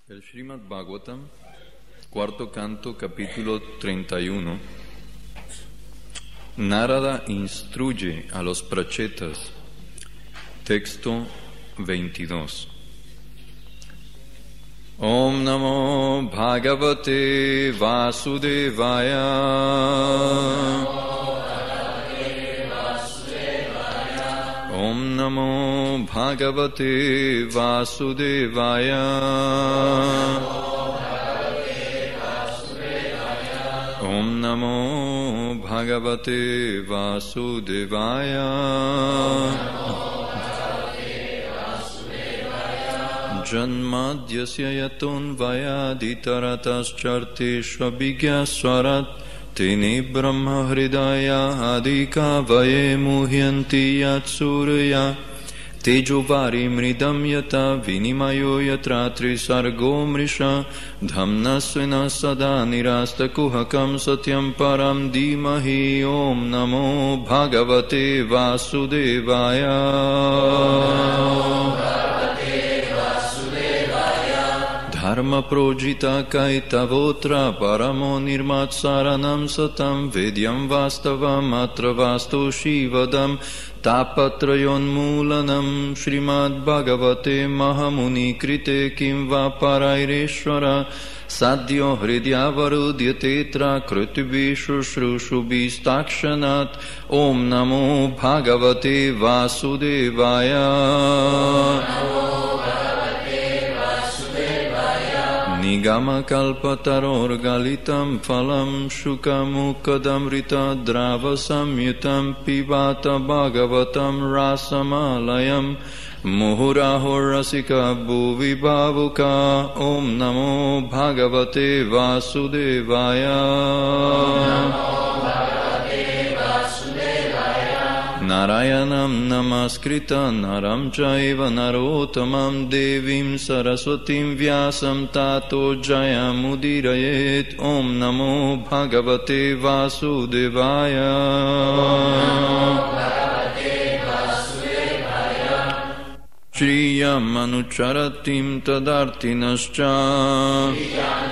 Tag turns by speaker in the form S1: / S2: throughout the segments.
S1: El Srimad Bhagavatam, cuarto canto, capítulo 31. Narada instruye a los prachetas. Texto 22. Om Namo Bhagavate Vasudevaya. Om Namo Bhagavate Vasudevaya. Om Namo Bhagavate Vasudevaya. Janmadyasya yatunvayaditaratascarteshva vigyaswarat Tene brahma hridaya adika vaye muhyanti yatsurya Tejovari mridam yata vinimayo yatra trisargo mrisha Dhamnasvina sada nirasta kuhakam satyam param dimahi Om namo bhagavate vasudevaya. Dharma projita kaitavotra paramo nirmatsaranam satam Vedyam vastavam atra vasto shivadam Tapatrayon mulanam Srimad Bhagavate Mahamuni krite kim va paraireshvara Sadhyo hridyavarudyatetra krutibhishu shrushubhistakshanat Om namo Bhagavate Vasudevaya. Nigama kalpataror galitam phalam shukamukadamrita drava samyutam pibata bhagavatam rasamalayam muhurahor rasika bhuvi bhavuka Om namo bhagavate vasudevaya. Narayanam namaskrita naram chaiva narotamam devim saraswatim vyasam tato jayamudirayet Om namo bhagavate vasudevaya. Shriyam anucharatim tadartinascha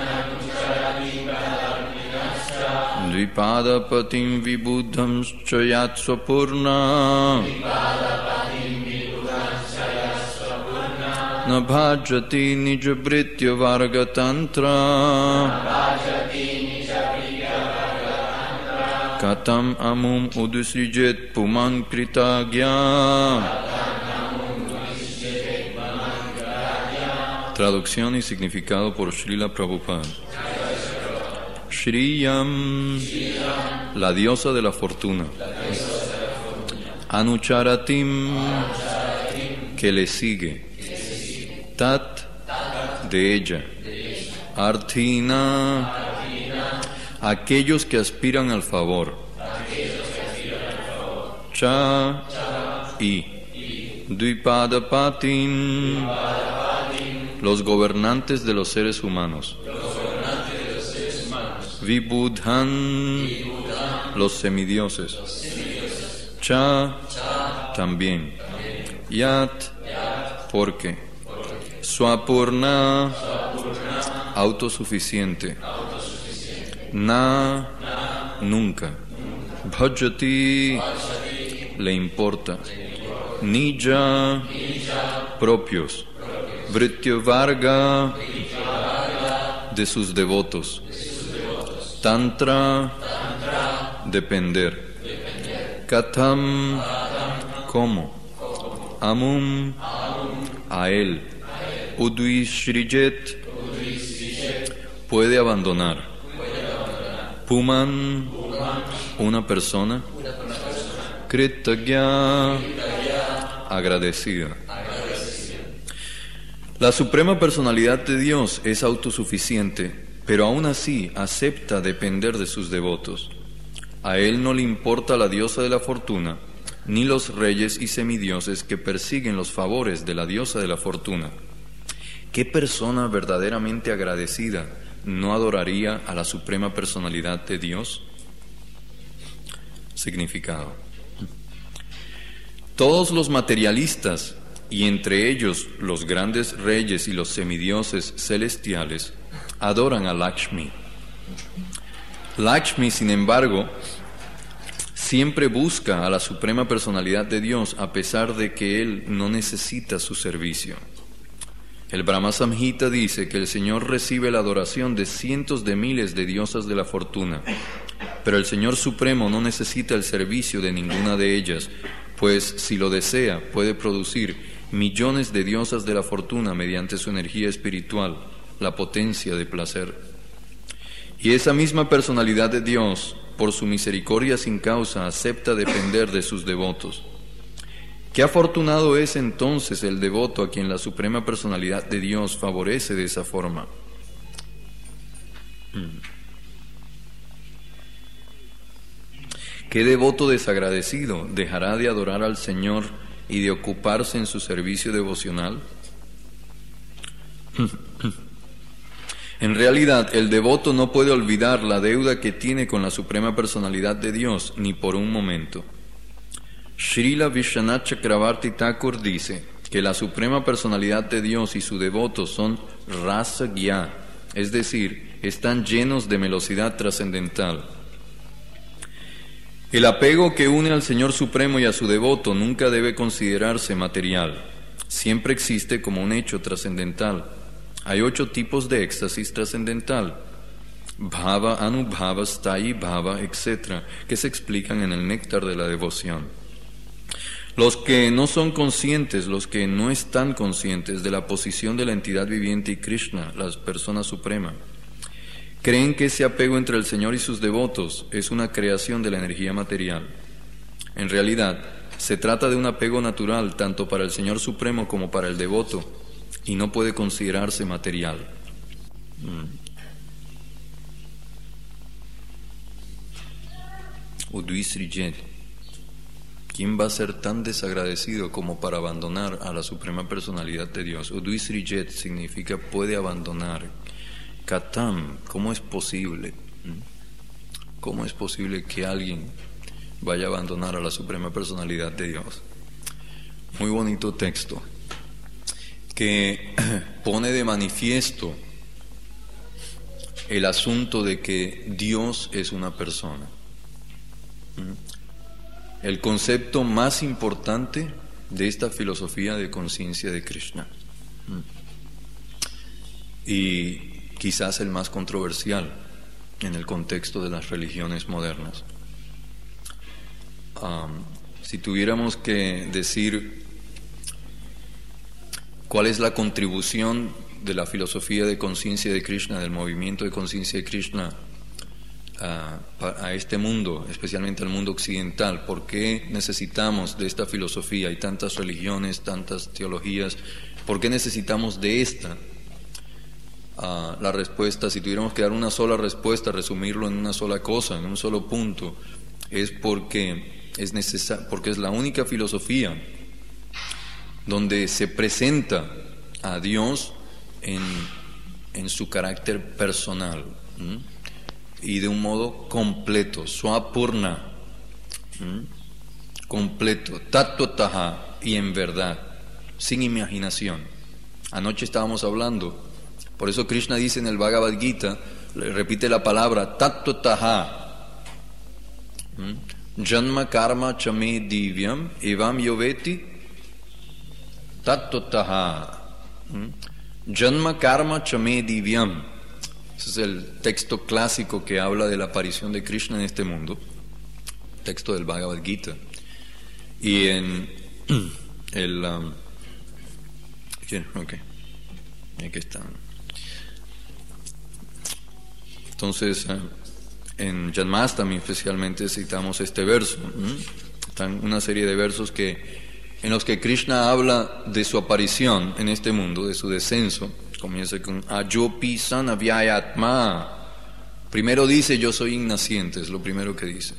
S1: Dvipadapatim vibudham chayat swapurna Nabhajati nijabritya vargatantra Katam amum udusrijet puman kritagya. Traducción y significado por Srila Prabhupada. Shriyam, la diosa de la fortuna. Anucharatim, que le sigue. Tat, de ella. Arthina, aquellos que aspiran al favor. Cha, y. Dvipadapatin, los gobernantes de los seres humanos. Vibudhan, los semidioses. Cha, también. Yat, porque. Swapurna, autosuficiente. Na, nunca. Bhajati, le importa. Nija, propios. Vrityavarga, de sus devotos. Tantra, depender. Katham, ¿cómo? Amum, a él. Udvishrijet, puede abandonar. Puman, una persona. Kritagya, agradecida. La suprema personalidad de Dios es autosuficiente, pero aún así acepta depender de sus devotos. A él no le importa la diosa de la fortuna, ni los reyes y semidioses que persiguen los favores de la diosa de la fortuna. ¿Qué persona verdaderamente agradecida no adoraría a la suprema personalidad de Dios? Significado. Todos los materialistas y entre ellos los grandes reyes y los semidioses celestiales, adoran a Lakshmi. Lakshmi, sin embargo, siempre busca a la Suprema Personalidad de Dios a pesar de que Él no necesita su servicio. El Brahma Samhita dice que el Señor recibe la adoración de cientos de miles de diosas de la fortuna, pero el Señor Supremo no necesita el servicio de ninguna de ellas, pues si lo desea puede producir millones de diosas de la fortuna mediante su energía espiritual, la potencia de placer. Y esa misma personalidad de Dios, por su misericordia sin causa, acepta depender de sus devotos. Qué afortunado es entonces el devoto a quien la Suprema Personalidad de Dios favorece de esa forma. ¿Qué devoto desagradecido dejará de adorar al Señor y de ocuparse en su servicio devocional? En realidad, el devoto no puede olvidar la deuda que tiene con la Suprema Personalidad de Dios ni por un momento. Srila Vishwanath Chakravarti Thakur dice que la Suprema Personalidad de Dios y su devoto son rasa gya, es decir, están llenos de velocidad trascendental. El apego que une al Señor Supremo y a su devoto nunca debe considerarse material, siempre existe como un hecho trascendental. Hay 8 tipos de éxtasis trascendental: bhava, anubhava, sthayi bhava, etc., que se explican en el néctar de la devoción. Los que no son conscientes, los que no están conscientes de la posición de la entidad viviente y Krishna, la persona suprema, creen que ese apego entre el Señor y sus devotos es una creación de la energía material. En realidad, se trata de un apego natural tanto para el Señor Supremo como para el devoto, y no puede considerarse material. Udvisrijet. ¿Quién va a ser tan desagradecido como para abandonar a la Suprema Personalidad de Dios? Udvisrijet significa puede abandonar. Katam, ¿cómo es posible? ¿Cómo es posible que alguien vaya a abandonar a la Suprema Personalidad de Dios? Muy bonito texto que pone de manifiesto el asunto de que Dios es una persona. El concepto más importante de esta filosofía de conciencia de Krishna, y quizás el más controversial en el contexto de las religiones modernas. Si tuviéramos que decir cuál es la contribución de la filosofía de conciencia de Krishna, del movimiento de conciencia de Krishna a este mundo, especialmente al mundo occidental, ¿por qué necesitamos de esta filosofía? Hay tantas religiones, tantas teologías, ¿por qué necesitamos de esta? La respuesta, si tuviéramos que dar una sola respuesta, resumirlo en una sola cosa, en un solo punto, es porque es la única filosofía donde se presenta a Dios en su carácter personal, y de un modo completo, swapurna, completo, tattvataha, y en verdad, sin imaginación. Anoche estábamos hablando, por eso Krishna dice en el Bhagavad Gita, repite la palabra tattvataha, janma karma chame divyam evam yoveti tattvataha, janma karma chame divyam. Ese es el texto clásico que habla de la aparición de Krishna en este mundo, texto del Bhagavad Gita. Y en el aquí está. Entonces, en Janmastami especialmente citamos este verso. Están una serie de versos en los que Krishna habla de su aparición en este mundo, de su descenso. Comienza con Ajopi San Avyayatma. Primero dice yo soy innaciente, es lo primero que dice.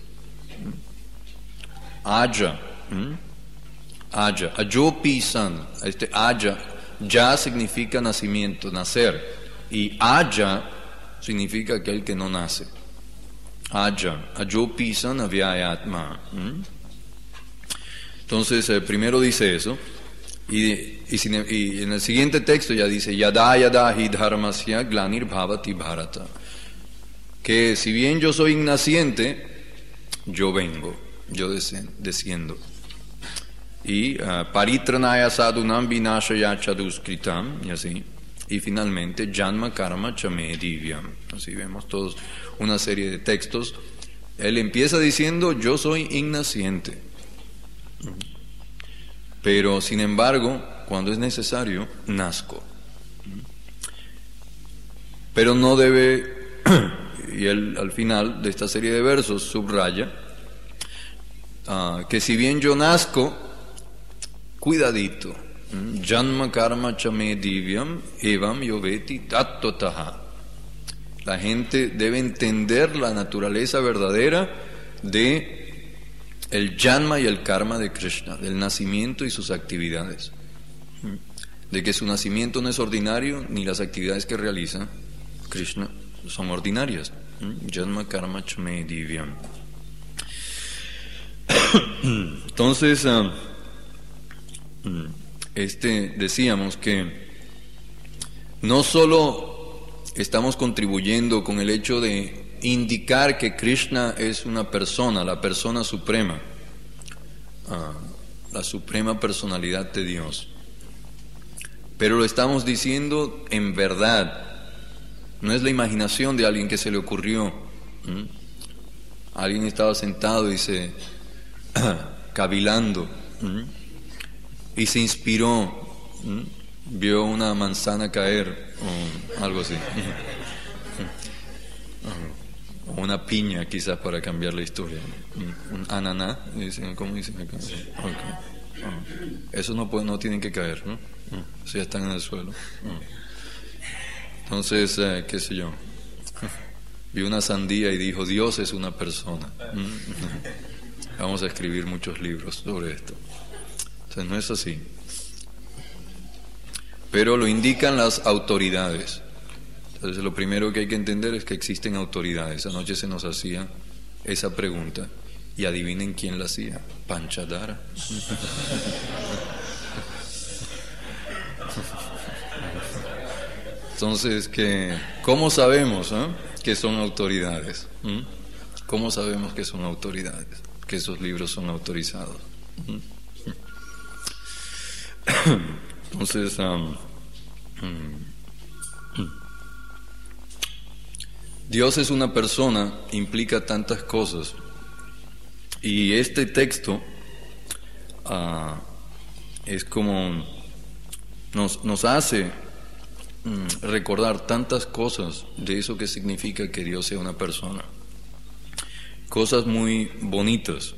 S1: Aja, Aja, Ajopi San. Este Aja, ya significa nacimiento, nacer, y Aja significa aquel que no nace. Aja, Ajopi San Avyayatma. Entonces, primero dice eso. Y en el siguiente texto ya dice, Yada yada hi dharmasya glanir bhavati bharata, que si bien yo soy ignaciente, yo vengo, yo desciendo. Y paritranaya sadhunam vinashaya chaduskritam, y así. Y finalmente, janma karma chame divyam. Así vemos todos una serie de textos. Él empieza diciendo, yo soy ignaciente. Pero sin embargo, cuando es necesario, nazco. Pero no debe, y él al final de esta serie de versos subraya, que si bien yo nazco, cuidadito, janma karma chame divyam evam yoveti tattotaha. La gente debe entender la naturaleza verdadera de el janma y el karma de Krishna, del nacimiento y sus actividades, de que su nacimiento no es ordinario ni las actividades que realiza Krishna son ordinarias. Janma karma chame divyam. Entonces decíamos que no solo estamos contribuyendo con el hecho de indicar que Krishna es una persona, la persona suprema, la suprema personalidad de Dios, pero lo estamos diciendo en verdad, no es la imaginación de alguien que se le ocurrió. Alguien estaba sentado y se cavilando y se inspiró, vio una manzana caer o algo así, o una piña quizás para cambiar la historia, un ananá, ¿cómo dicen acá? Okay. Esos no tienen que caer, ¿no? Eso ya están en el suelo. Entonces, qué sé yo, vi una sandía y dijo, Dios es una persona. Vamos a escribir muchos libros sobre esto. Entonces no es así. Pero lo indican las autoridades. Entonces lo primero que hay que entender es que existen autoridades. Anoche se nos hacía esa pregunta y adivinen quién la hacía. Panchadara. Entonces, ¿cómo sabemos que son autoridades? ¿Cómo sabemos que son autoridades? Que esos libros son autorizados. Entonces, Dios es una persona, implica tantas cosas. Y este texto es como nos hace recordar tantas cosas de eso que significa que Dios sea una persona. Cosas muy bonitas.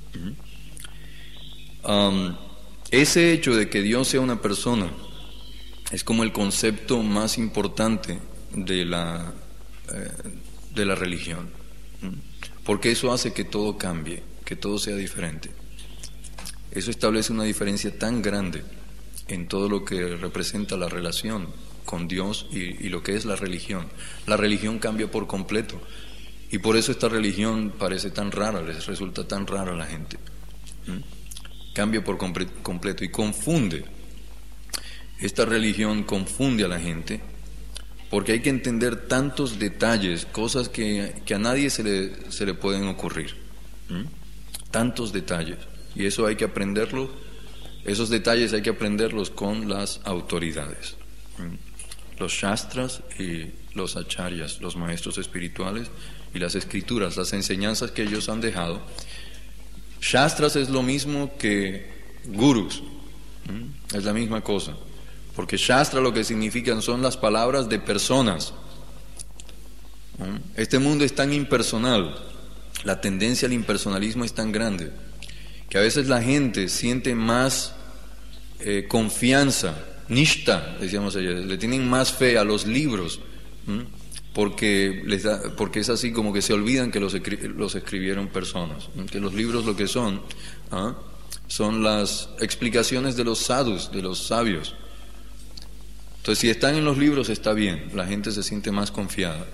S1: Ese hecho de que Dios sea una persona es como el concepto más importante de la religión, porque eso hace que todo cambie, que todo sea diferente. Eso establece una diferencia tan grande en todo lo que representa la relación con Dios y lo que es la religión. La religión cambia por completo y por eso esta religión parece tan rara, les resulta tan rara a la gente. Cambia por completo y confunde. Esta religión confunde a la gente porque hay que entender tantos detalles, cosas que a nadie se le pueden ocurrir. Tantos detalles. Y eso hay que aprenderlo, esos detalles hay que aprenderlos con las autoridades. Los shastras y los acharyas, los maestros espirituales y las escrituras, las enseñanzas que ellos han dejado. Shastras es lo mismo que gurus, es la misma cosa, porque Shastra lo que significan son las palabras de personas. Este mundo es tan impersonal, la tendencia al impersonalismo es tan grande, que a veces la gente siente más confianza, nishta, decíamos ayer, le tienen más fe a los libros, porque es así como que se olvidan que los escribieron personas, que los libros lo que son las explicaciones de los sadhus, de los sabios. Entonces si están en los libros está bien, la gente se siente más confiada.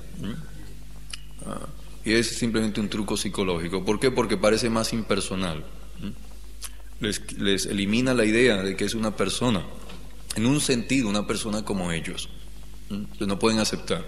S1: Y es simplemente un truco psicológico. ¿Por qué? Porque parece más impersonal. les elimina la idea de que es una persona, en un sentido, una persona como ellos. No pueden aceptar.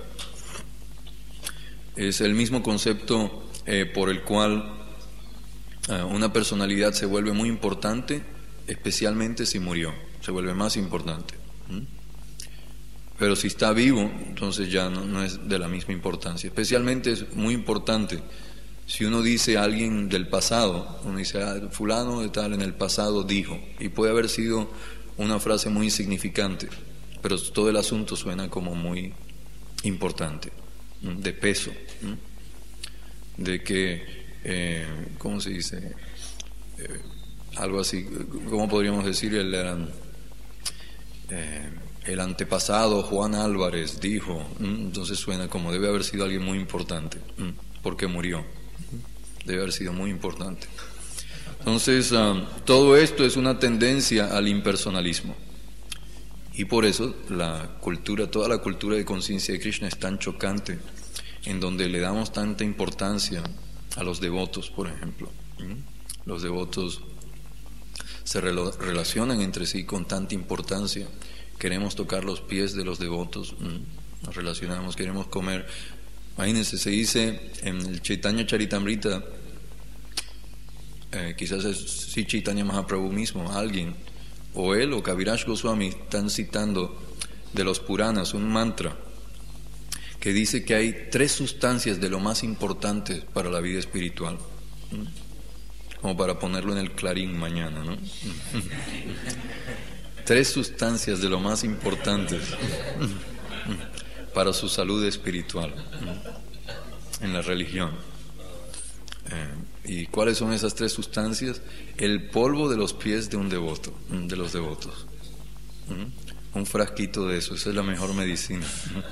S1: Es el mismo concepto por el cual una personalidad se vuelve muy importante, especialmente si murió, se vuelve más importante. Pero si está vivo, entonces ya no es de la misma importancia. Especialmente es muy importante si uno dice a alguien del pasado, uno dice, fulano de tal en el pasado dijo, y puede haber sido una frase muy insignificante, pero todo el asunto suena como muy importante, de peso, de que, ¿cómo se dice? Algo así, ¿cómo podríamos decir? El antepasado Juan Álvarez dijo, entonces suena como debe haber sido alguien muy importante, porque murió, debe haber sido muy importante. Entonces, todo esto es una tendencia al impersonalismo. Y por eso toda la cultura de conciencia de Krishna es tan chocante, en donde le damos tanta importancia a los devotos, por ejemplo. Los devotos se relacionan entre sí con tanta importancia. Queremos tocar los pies de los devotos, nos relacionamos, queremos comer. Imagínense, se dice en el Chaitanya Charitamrita, quizás es Sri Chaitanya Mahaprabhu mismo, alguien, o él o Kaviraj Goswami están citando de los Puranas un mantra que dice que hay 3 sustancias de lo más importantes para la vida espiritual, como para ponerlo en el Clarín mañana, ¿no? 3 sustancias de lo más importantes para su salud espiritual en la religión. ¿Y cuáles son esas 3 sustancias? El polvo de los pies de un devoto, de los devotos. Un frasquito de eso, esa es la mejor medicina.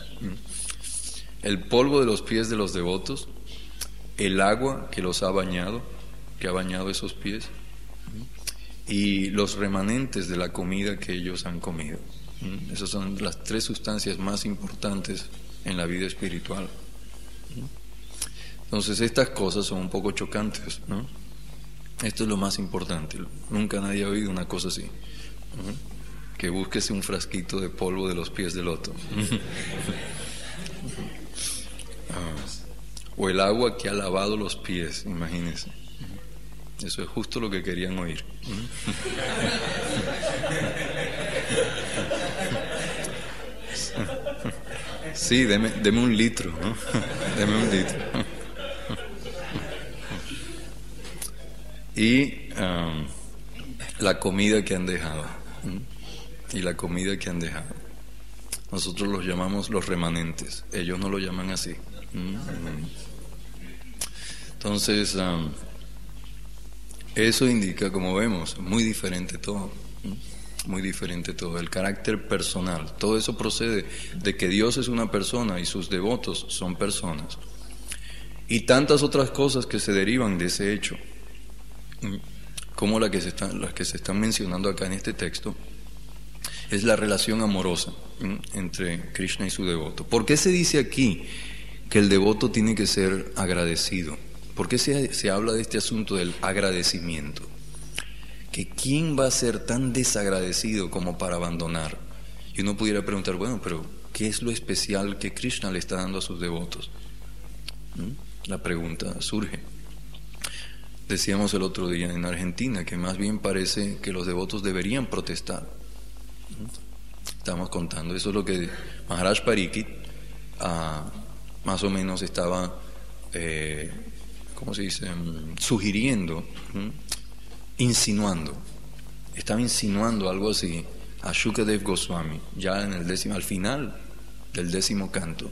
S1: El polvo de los pies de los devotos, el agua que los ha bañado, que ha bañado esos pies, y los remanentes de la comida que ellos han comido. Esas son las 3 sustancias más importantes en la vida espiritual. Entonces estas cosas son un poco chocantes, ¿no? Esto es lo más importante. Nunca nadie ha oído una cosa así, que busques un frasquito de polvo de los pies del loto. O el agua que ha lavado los pies, imagínense. Eso es justo lo que querían oír. Sí, deme un litro, ¿no? Deme un litro. Y la comida que han dejado. Y la comida que han dejado. Nosotros los llamamos los remanentes. Ellos no lo llaman así. Entonces, eso indica, como vemos, muy diferente todo. Muy diferente todo. El carácter personal. Todo eso procede de que Dios es una persona y sus devotos son personas. Y tantas otras cosas que se derivan de ese hecho, como las que se están mencionando acá en este texto, es la relación amorosa entre Krishna y su devoto. ¿Por qué se dice aquí que el devoto tiene que ser agradecido? ¿Por qué se habla de este asunto del agradecimiento? Que ¿quién va a ser tan desagradecido como para abandonar? Y uno pudiera preguntar, bueno, pero ¿qué es lo especial que Krishna le está dando a sus devotos? La pregunta surge. Decíamos el otro día en Argentina que más bien parece que los devotos deberían protestar. Estamos contando, eso es lo que Maharaj Pariksit más o menos estaba, ¿cómo se dice? Sugiriendo, insinuando. Estaba insinuando algo así a Shukadev Goswami, ya en al final del 10º canto.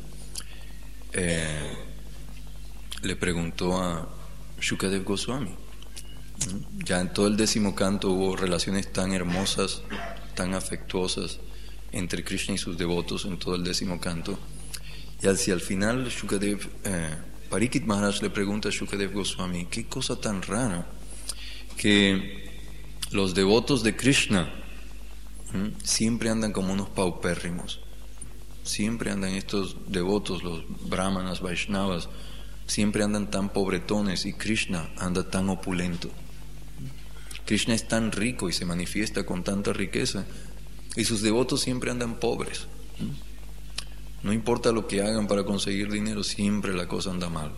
S1: Le preguntó a Shukadev Goswami. Ya en todo el 10º canto hubo relaciones tan hermosas, tan afectuosas entre Krishna y sus devotos en todo el 10º canto. Y hacia el final Pariksit Maharaj le pregunta a Shukadev Goswami, qué cosa tan rara que los devotos de Krishna siempre andan como unos paupérrimos, siempre andan estos devotos, los brahmanas, vaishnavas, siempre andan tan pobretones y Krishna anda tan opulento. Krishna es tan rico y se manifiesta con tanta riqueza, y sus devotos siempre andan pobres. No importa lo que hagan para conseguir dinero, siempre la cosa anda mal.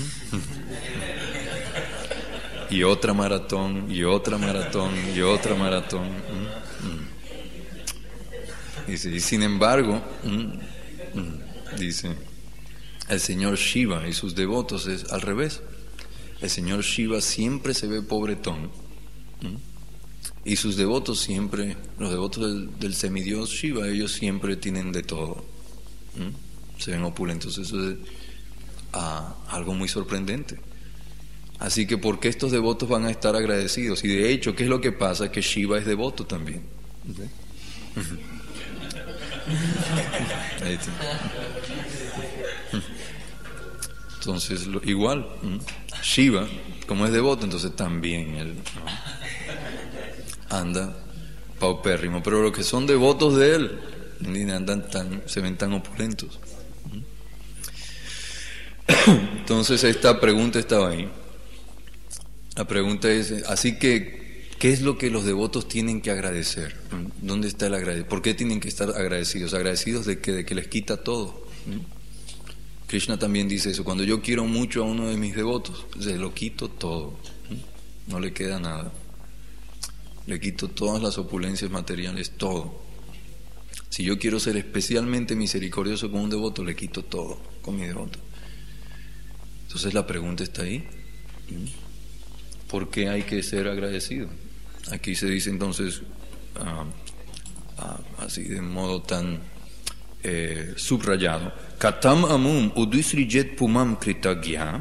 S1: Y otra maratón, y otra maratón, y otra maratón. Dice, y sin embargo, dice, el señor Shiva y sus devotos es al revés. El señor Shiva siempre se ve pobretón, y sus devotos siempre, los devotos del semidios Shiva, ellos siempre tienen de todo, se ven opulentos. Eso es algo muy sorprendente. Así que ¿por qué estos devotos van a estar agradecidos? Y de hecho, ¿qué es lo que pasa? Que Shiva es devoto también. Entonces, igual, Shiva, como es devoto, entonces también él, ¿no?, anda paupérrimo. Pero los que son devotos de él, se ven tan opulentos. Entonces esta pregunta estaba ahí. La pregunta es, así que, ¿qué es lo que los devotos tienen que agradecer? ¿Dónde está el agradecimiento? ¿Por qué tienen que estar agradecidos? ¿Agradecidos de que les quita todo? Krishna también dice eso. Cuando yo quiero mucho a uno de mis devotos, se lo quito todo. No le queda nada. Le quito todas las opulencias materiales, todo. Si yo quiero ser especialmente misericordioso con un devoto, le quito todo con mi devoto. Entonces la pregunta está ahí. ¿Por qué hay que ser agradecido? Aquí se dice entonces, así de modo tan subrayado, Katam amum udisrijet pumam kritagya.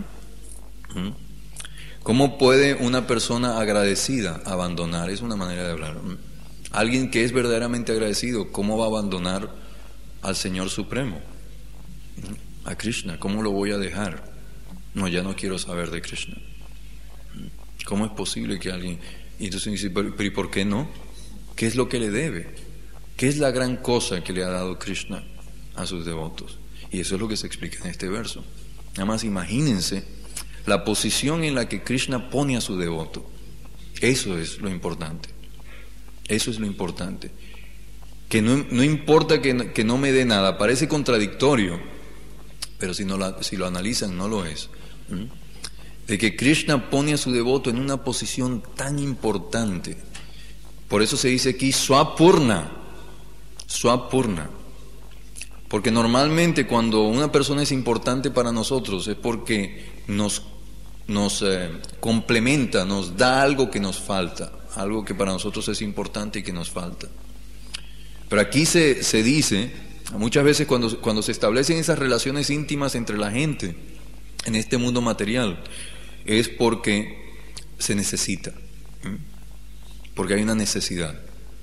S1: ¿Cómo puede una persona agradecida abandonar? Es una manera de hablar. Alguien que es verdaderamente agradecido, ¿cómo va a abandonar al Señor Supremo? A Krishna, ¿cómo lo voy a dejar? No, ya no quiero saber de Krishna. ¿Cómo es posible que alguien...? Y entonces dice, pero ¿y por qué no? ¿Qué es lo que le debe? ¿Qué es la gran cosa que le ha dado Krishna a sus devotos? Y eso es lo que se explica en este verso. Nada más imagínense la posición en la que Krishna pone a su devoto. Eso es lo importante. Eso es lo importante. Que no importa que no me dé nada, parece contradictorio, pero si lo analizan no lo es. De que Krishna pone a su devoto en una posición tan importante. Por eso se dice aquí Swapurna. Swapurna. Porque normalmente cuando una persona es importante para nosotros es porque nos complementa, nos da algo que nos falta, algo que para nosotros es importante y que nos falta. Pero aquí se dice, muchas veces cuando se establecen esas relaciones íntimas entre la gente en este mundo material, es porque se necesita, porque hay una necesidad.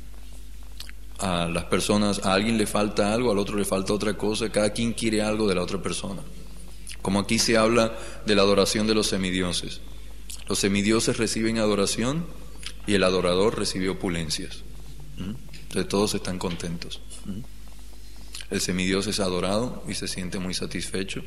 S1: A las personas, a alguien le falta algo, al otro le falta otra cosa, cada quien quiere algo de la otra persona. Como aquí se habla de la adoración de los semidioses. Los semidioses reciben adoración y el adorador recibe opulencias. Entonces todos están contentos. El semidios es adorado y se siente muy satisfecho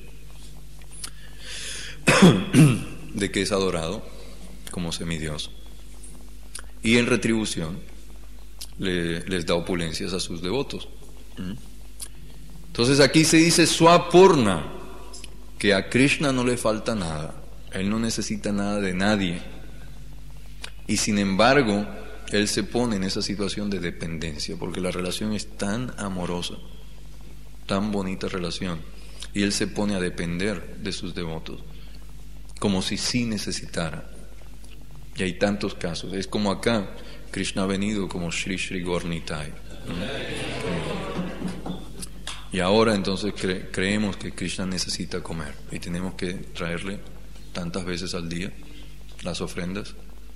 S1: de que es adorado como semidios. Y en retribución les da opulencias a sus devotos. Entonces aquí se dice Swapurna, que a Krishna no le falta nada, él no necesita nada de nadie, y sin embargo él se pone en esa situación de dependencia, porque la relación es tan amorosa, tan bonita relación, y él se pone a depender de sus devotos, como si sí necesitara. Y hay tantos casos, es como acá, Krishna ha venido como Shri Shri Gornitai. Y ahora entonces creemos que Krishna necesita comer y tenemos que traerle tantas veces al día las ofrendas.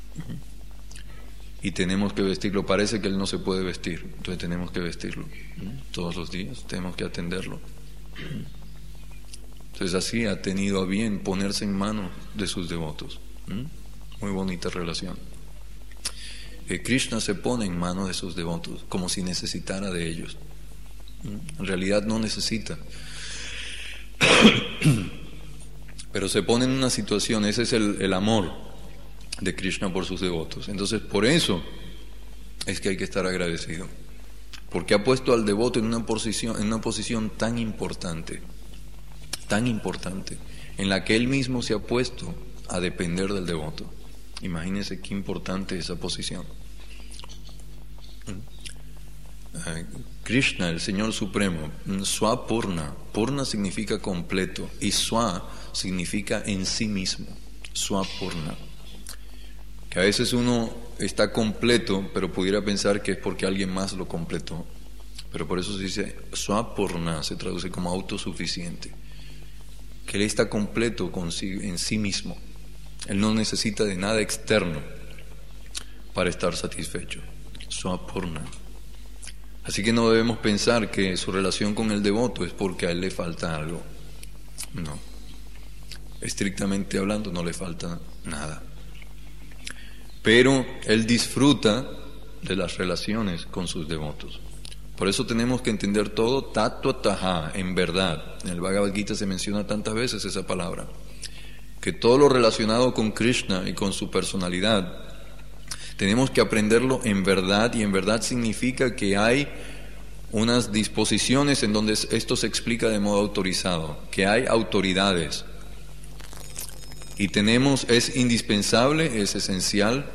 S1: Y tenemos que vestirlo. Parece que él no se puede vestir, entonces tenemos que vestirlo todos los días, tenemos que atenderlo. Entonces así ha tenido a bien ponerse en manos de sus devotos. Muy bonita relación. Que Krishna se pone en manos de sus devotos como si necesitara de ellos. En realidad no necesita, pero se pone en una situación. Ese es el amor. de Krishna por sus devotos. Entonces, por eso es que hay que estar agradecido, porque ha puesto al devoto en una posición tan importante, en la que él mismo se ha puesto a depender del devoto. Imagínense qué importante es esa posición. Krishna, el Señor Supremo, Swapurna, Purna significa completo y Swa significa en sí mismo, Swapurna. Que a veces uno está completo, pero pudiera pensar que es porque alguien más lo completó. Pero por eso se dice Swapurna, se traduce como autosuficiente. Que él está completo en sí mismo. Él no necesita de nada externo para estar satisfecho. Swapurna. Así que no debemos pensar que su relación con el devoto es porque a él le falta algo. No. Estrictamente hablando, no le falta nada. Pero él disfruta de las relaciones con sus devotos. Por eso tenemos que entender todo tatvataha, en verdad. En el Bhagavad Gita se menciona tantas veces esa palabra. Que todo lo relacionado con Krishna y con su personalidad, tenemos que aprenderlo en verdad, y en verdad significa que hay unas disposiciones en donde esto se explica de modo autorizado, que hay autoridades. Y es indispensable, es esencial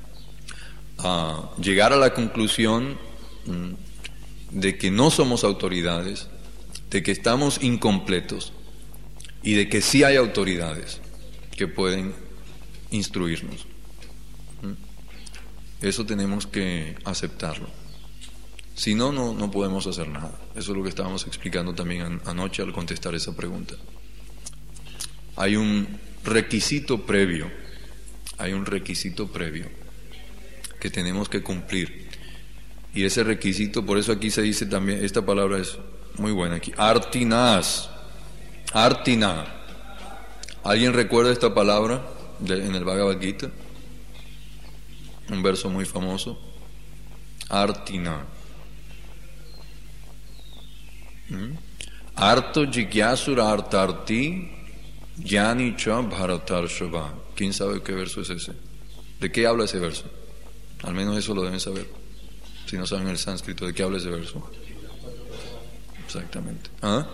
S1: llegar a la conclusión de que no somos autoridades, de que estamos incompletos y de que sí hay autoridades que pueden instruirnos. Eso tenemos que aceptarlo. Si no, no podemos hacer nada. Eso es lo que estábamos explicando también anoche al contestar esa pregunta. Hay un requisito previo que tenemos que cumplir. Y ese requisito, por eso aquí se dice también, esta palabra es muy buena aquí, Artina. ¿Alguien recuerda esta palabra en el Bhagavad Gita? Un verso muy famoso. Artina. Arto jigyasura artarti jnani cha bharatarshava. ¿Quién sabe qué verso es ese? ¿De qué habla ese verso? Al menos eso lo deben saber. Si no saben el sánscrito, ¿de qué habla ese verso? Exactamente.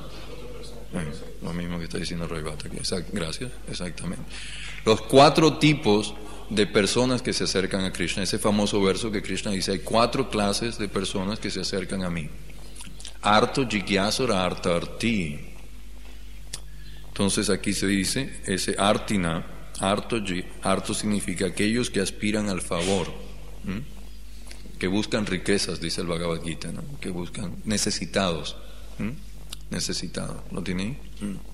S1: Lo mismo que está diciendo Roivata aquí. Gracias, exactamente. Los 4 tipos de personas que se acercan a Krishna. Ese famoso verso que Krishna dice, hay 4 clases de personas que se acercan a mí. Arto jigyasura artarti. Entonces aquí se dice, ese artina, arto significa aquellos que aspiran al favor, que buscan riquezas, dice el Bhagavad Gita, ¿no? Que buscan necesitados. Necesitados. ¿Lo tiene ahí?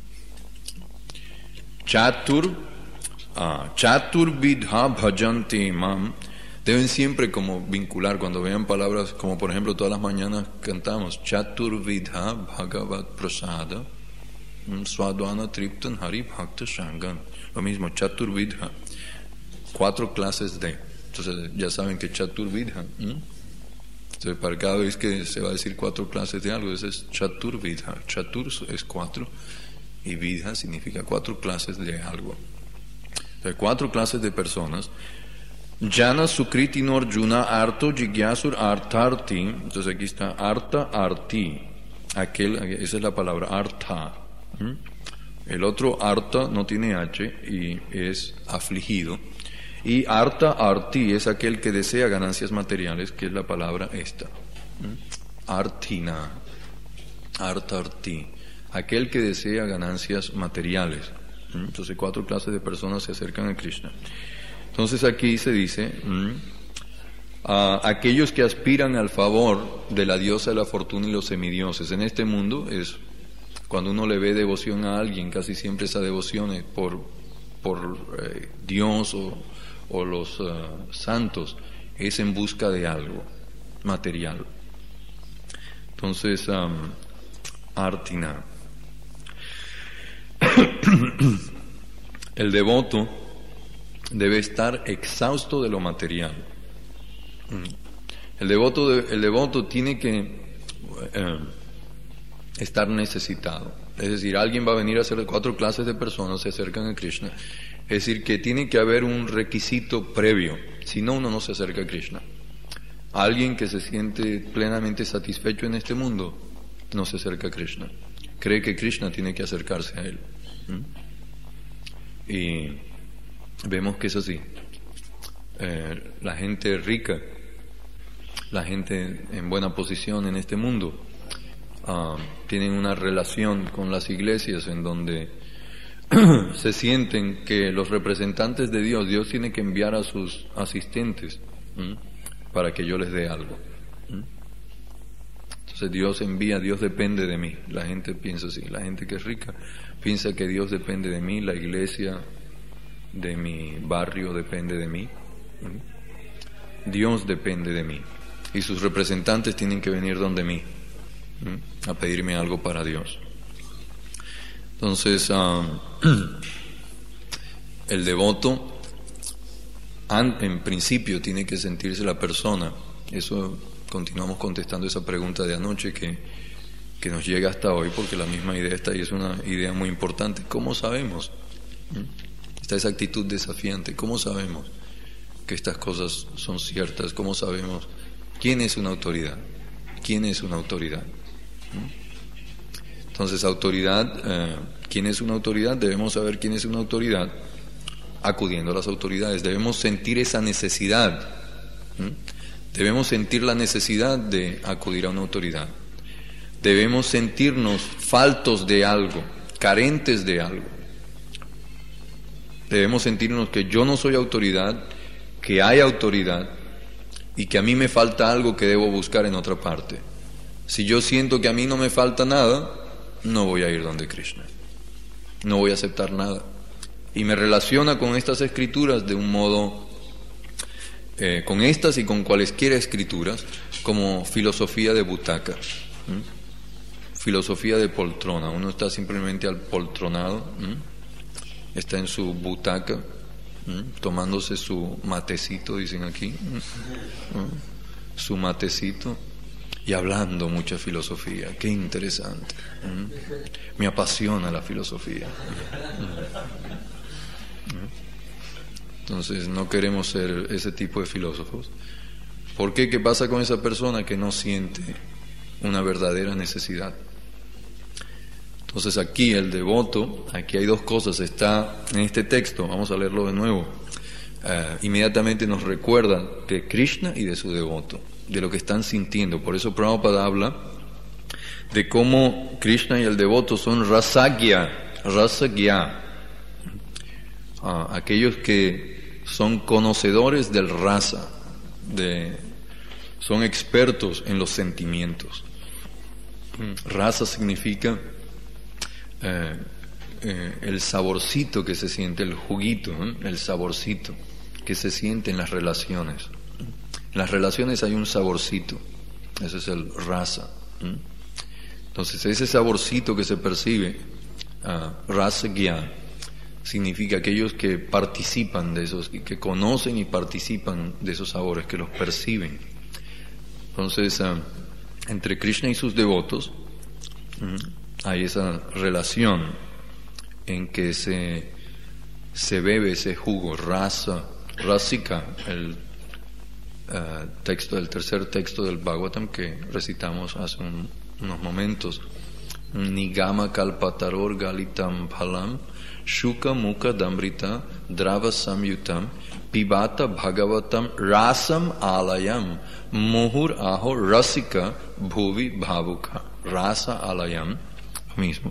S1: Chaturvidha bhajanti mam. Deben siempre como vincular, cuando vean palabras como por ejemplo todas las mañanas cantamos Chaturvidha bhagavat prasada swadvana triptan hari bhakta shangan. Lo mismo, Chaturvidha, 4 clases de. Entonces ya saben que Chaturvidha, entonces para cada vez que se va a decir 4 clases de algo, ese es Chaturvidha. Chatur es 4 y Vidha significa 4 clases de algo. Entonces 4 clases de personas. Jana Sukriti no Arjuna Arto Jigyasur Artarti. Entonces aquí está Arta Arti. Esa es la palabra Arta. El otro Arta no tiene H y es afligido. Y Arta Arti es aquel que desea ganancias materiales, que es la palabra esta. Artina. Arta Arti. Aquel que desea ganancias materiales. Entonces 4 clases de personas se acercan a Krishna. Entonces aquí se dice, aquellos que aspiran al favor de la diosa de la fortuna y los semidioses. En este mundo es cuando uno le ve devoción a alguien, casi siempre esa devoción es por Dios o los santos, es en busca de algo material. Entonces, Artina. El devoto debe estar exhausto de lo material. El devoto tiene que estar necesitado. Es decir, alguien va a venir a hacer 4 clases de personas, se acercan a Krishna Es decir, que tiene que haber un requisito previo, si no, uno no se acerca a Krishna. Alguien que se siente plenamente satisfecho en este mundo no se acerca a Krishna. Cree que Krishna tiene que acercarse a él. Y vemos que es así. La gente rica, la gente en buena posición en este mundo, tienen una relación con las iglesias en donde se sienten que los representantes de Dios tiene que enviar a sus asistentes para que yo les dé algo. Entonces Dios envía, Dios depende de mí. La gente piensa así, la gente que es rica piensa que Dios depende de mí, la iglesia de mi barrio depende de mí. Dios depende de mí y sus representantes tienen que venir donde mí a pedirme algo para Dios. Entonces el devoto en principio tiene que sentirse la persona. Eso continuamos contestando esa pregunta de anoche que nos llega hasta hoy, porque la misma idea está ahí, es una idea muy importante. ¿Cómo sabemos? Está esa actitud desafiante. ¿Cómo sabemos que estas cosas son ciertas? ¿Cómo sabemos quién es una autoridad? ¿Quién es una autoridad? Entonces, autoridad, ¿quién es una autoridad? Debemos saber quién es una autoridad acudiendo a las autoridades. Debemos sentir esa necesidad. Debemos sentir la necesidad de acudir a una autoridad. Debemos sentirnos faltos de algo, carentes de algo. Debemos sentirnos que yo no soy autoridad, que hay autoridad y que a mí me falta algo que debo buscar en otra parte. Si yo siento que a mí no me falta nada, no voy a ir donde Krishna. No voy a aceptar nada. Y me relaciona con estas escrituras de un modo, con estas y con cualesquiera escrituras, como filosofía de butaca, filosofía de poltrona. Uno está simplemente apoltronado, está en su butaca, tomándose su matecito, dicen aquí, su matecito, y hablando mucha filosofía. Qué interesante. Me apasiona la filosofía. Entonces no queremos ser ese tipo de filósofos. ¿Por qué? ¿Qué pasa con esa persona que no siente una verdadera necesidad? Entonces aquí el devoto, aquí hay dos cosas, está en este texto, vamos a leerlo de nuevo, inmediatamente nos recuerda de Krishna y de su devoto, de lo que están sintiendo. Por eso Prabhupada habla de cómo Krishna y el devoto son rasagya, aquellos que son conocedores del rasa, son expertos en los sentimientos. Rasa significa el saborcito que se siente, el juguito, el saborcito que se siente en las relaciones. En las relaciones hay un saborcito, ese es el rasa. Entonces ese saborcito que se percibe, rasa gyan, significa aquellos que participan de esos, que conocen y participan de esos sabores, que los perciben. Entonces entre Krishna y sus devotos hay esa relación en que se bebe ese jugo, rasika, el tercer texto del Bhagavatam que recitamos hace unos momentos. Nigama kalpataror galitam phalam shuka mukha damrita drava samyutam pibata bhagavatam rasam alayam muhur aho rasika bhuvi bhavuka. Rasa alayam, lo mismo.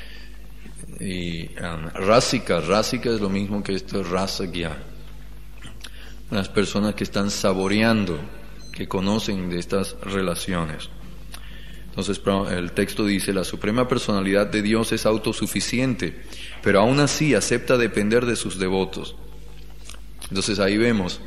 S1: Y rasika es lo mismo que esto, rasa gyan. Las personas que están saboreando, que conocen de estas relaciones. Entonces el texto dice: la suprema personalidad de Dios es autosuficiente, pero aún así acepta depender de sus devotos. Entonces ahí vemos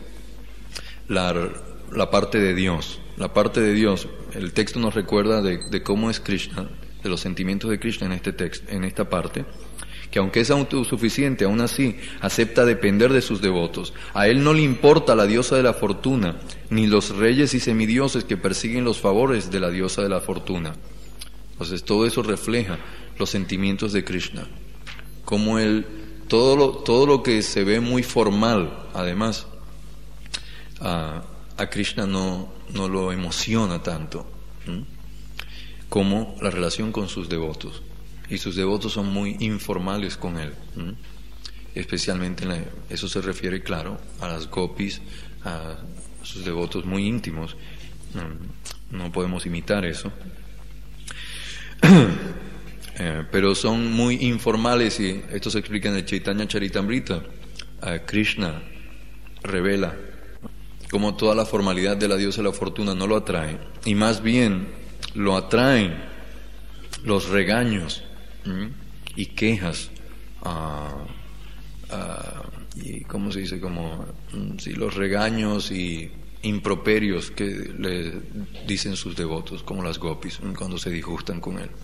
S1: la parte de Dios. La parte de Dios, el texto nos recuerda de cómo es Krishna, de los sentimientos de Krishna en este texto, en esta parte, que aunque es autosuficiente, aún así acepta depender de sus devotos. A él no le importa la diosa de la fortuna, ni los reyes y semidioses que persiguen los favores de la diosa de la fortuna. Entonces todo eso refleja los sentimientos de Krishna, cómo él todo lo que se ve muy formal, además, a Krishna no lo emociona tanto, como la relación con sus devotos. Y sus devotos son muy informales con él, especialmente eso se refiere, claro, a las gopis, a sus devotos muy íntimos. No podemos imitar eso. Pero son muy informales, y esto se explica en el Chaitanya Charitamrita. Krishna revela como toda la formalidad de la diosa de la fortuna no lo atrae, y más bien lo atraen los regaños y quejas, y ¿cómo se dice? Sí, los regaños y improperios que le dicen sus devotos, como las gopis, cuando se disgustan con él.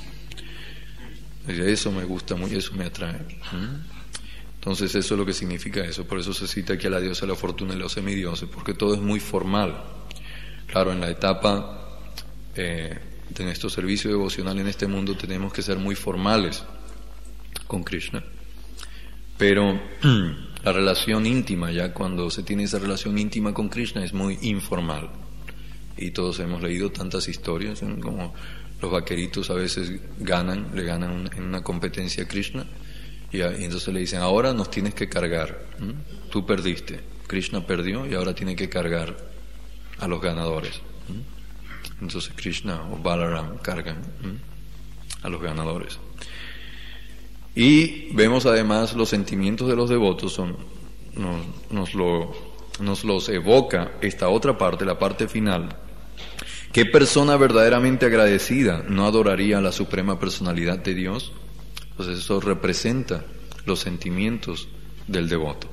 S1: Eso me gusta mucho, eso me atrae. Entonces eso es lo que significa eso. Por eso se cita aquí a la diosa de la fortuna y los semidioses, porque todo es muy formal. Claro, en la etapa de nuestro servicio devocional en este mundo tenemos que ser muy formales con Krishna. Pero la relación íntima, ya cuando se tiene esa relación íntima con Krishna, es muy informal. Y todos hemos leído tantas historias, como los vaqueritos a veces le ganan en una competencia a Krishna, y entonces le dicen, ahora nos tienes que cargar, tú perdiste, Krishna perdió y ahora tiene que cargar a los ganadores. Entonces Krishna o Balaram cargan a los ganadores. Y vemos además los sentimientos de los devotos, nos los evoca esta otra parte, la parte final. ¿Qué persona verdaderamente agradecida no adoraría a la suprema personalidad de Dios? Pues eso representa los sentimientos del devoto.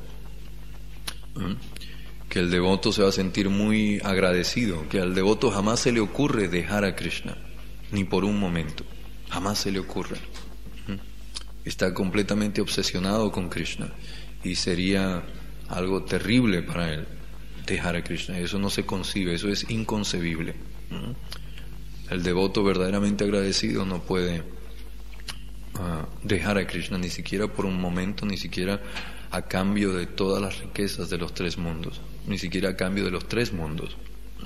S1: Que el devoto se va a sentir muy agradecido, que al devoto jamás se le ocurre dejar a Krishna, ni por un momento, jamás se le ocurre. Está completamente obsesionado con Krishna, y sería algo terrible para él dejar a Krishna. Eso no se concibe, eso es inconcebible. El devoto verdaderamente agradecido no puede dejar a Krishna, ni siquiera por un momento, ni siquiera a cambio de todas las riquezas de los tres mundos, ni siquiera a cambio de los tres mundos,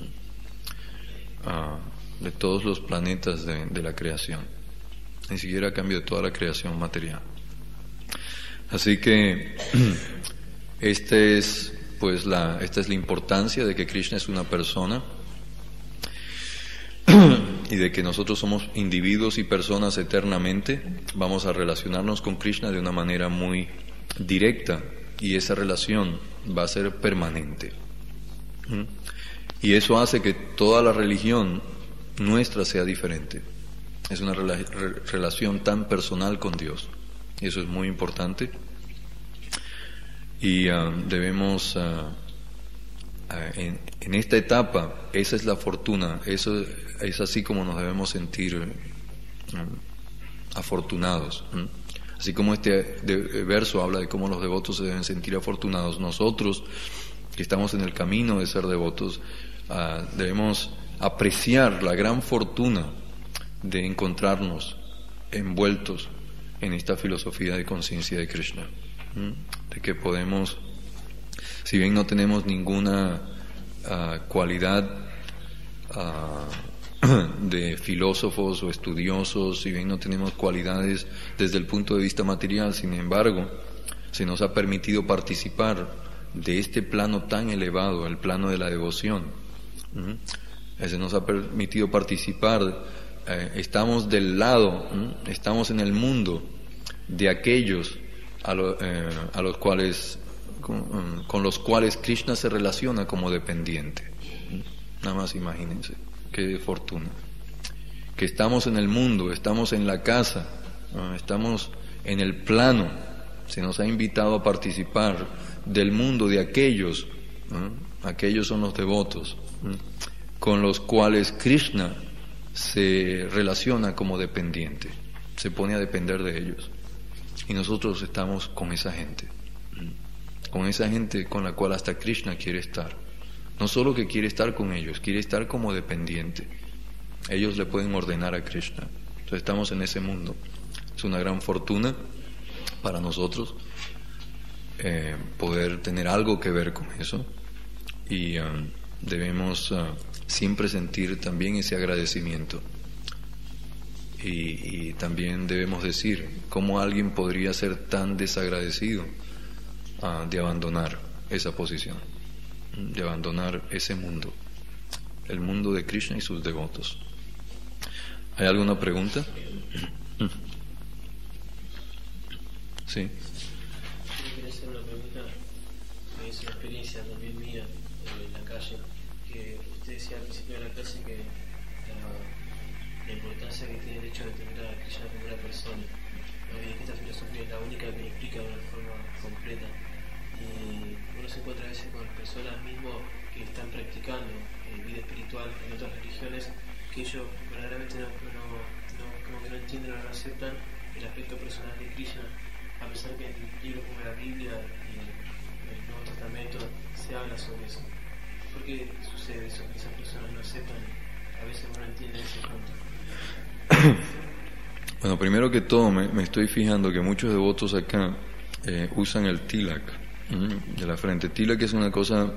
S1: de todos los planetas de la creación, ni siquiera a cambio de toda la creación material. Así que esta es la importancia de que Krishna es una persona, y de que nosotros somos individuos y personas eternamente. Vamos a relacionarnos con Krishna de una manera muy directa, y esa relación va a ser permanente. Y eso hace que toda la religión nuestra sea diferente. Es una relación tan personal con Dios, y eso es muy importante. Y debemos en esta etapa, esa es la fortuna, eso es así como nos debemos sentir afortunados. Así como este verso habla de cómo los devotos se deben sentir afortunados, nosotros que estamos en el camino de ser devotos debemos apreciar la gran fortuna de encontrarnos envueltos en esta filosofía de conciencia de Krishna, de que podemos, si bien no tenemos ninguna cualidad de filósofos o estudiosos, si bien no tenemos cualidades desde el punto de vista material, sin embargo, se nos ha permitido participar de este plano tan elevado, el plano de la devoción. Se nos ha permitido participar, estamos del lado, estamos en el mundo de aquellos a los cuales con los cuales Krishna se relaciona como dependiente. Nada más imagínense, qué fortuna. Que estamos en el mundo, estamos en la casa, estamos en el plano, se nos ha invitado a participar del mundo de aquellos, aquellos son los devotos, con los cuales Krishna se relaciona como dependiente, se pone a depender de ellos. Y nosotros estamos con esa gente con la cual hasta Krishna quiere estar. No solo que quiere estar con ellos, quiere estar como dependiente. Ellos le pueden ordenar a Krishna. Entonces estamos en ese mundo. Es una gran fortuna para nosotros poder tener algo que ver con eso, y debemos siempre sentir también ese agradecimiento, y también debemos decir cómo alguien podría ser tan desagradecido de abandonar esa posición, de abandonar ese mundo, el mundo de Krishna y sus devotos. ¿Hay alguna pregunta? Sí.
S2: Yo quería hacer una pregunta, que es una experiencia también mía en la calle, que usted decía al principio de la clase que la importancia que tiene el hecho de tener a Krishna como una persona, y que esta filosofía es la única que lo explica de una forma completa, y uno se encuentra a veces con personas mismo que están practicando vida espiritual en otras religiones, que ellos verdaderamente como que no entienden o no aceptan el aspecto personal de Krishna, a pesar que en libros como la Biblia y el Nuevo Testamento se habla sobre eso. ¿Por qué sucede eso? Que esas personas no aceptan, a veces no entienden ese punto.
S1: Bueno, primero que todo me estoy fijando que muchos devotos acá usan el tilak de la frente. Tilak es una cosa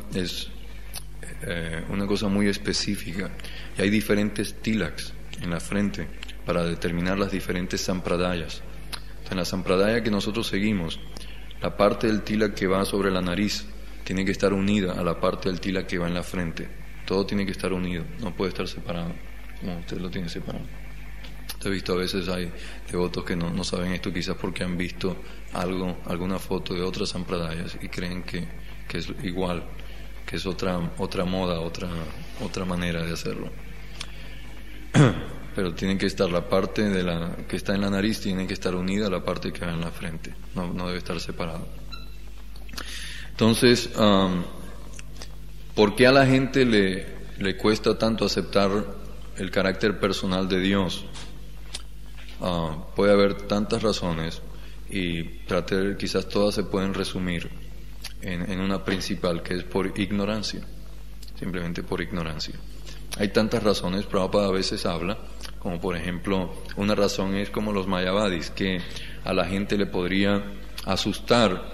S1: muy específica, y hay diferentes tilaks en la frente para determinar las diferentes sampradayas. En la sampradaya que nosotros seguimos, la parte del tilak que va sobre la nariz tiene que estar unida a la parte del tilak que va en la frente. Todo tiene que estar unido, no puede estar separado, como usted lo tiene separado. He visto a veces hay devotos que no saben esto, quizás porque han visto alguna foto de otras sampradayas y creen que es igual, que es otra moda, otra manera de hacerlo. Pero tiene que estar la parte que está en la nariz, tiene que estar unida a la parte que va en la frente, no debe estar separado. Entonces, ¿por qué a la gente le cuesta tanto aceptar el carácter personal de Dios? Puede haber tantas razones, y quizás todas se pueden resumir en una principal, que es por ignorancia, simplemente por ignorancia. Hay tantas razones, Prabhupada a veces habla, como por ejemplo, una razón es como los mayavadis, que a la gente le podría asustar,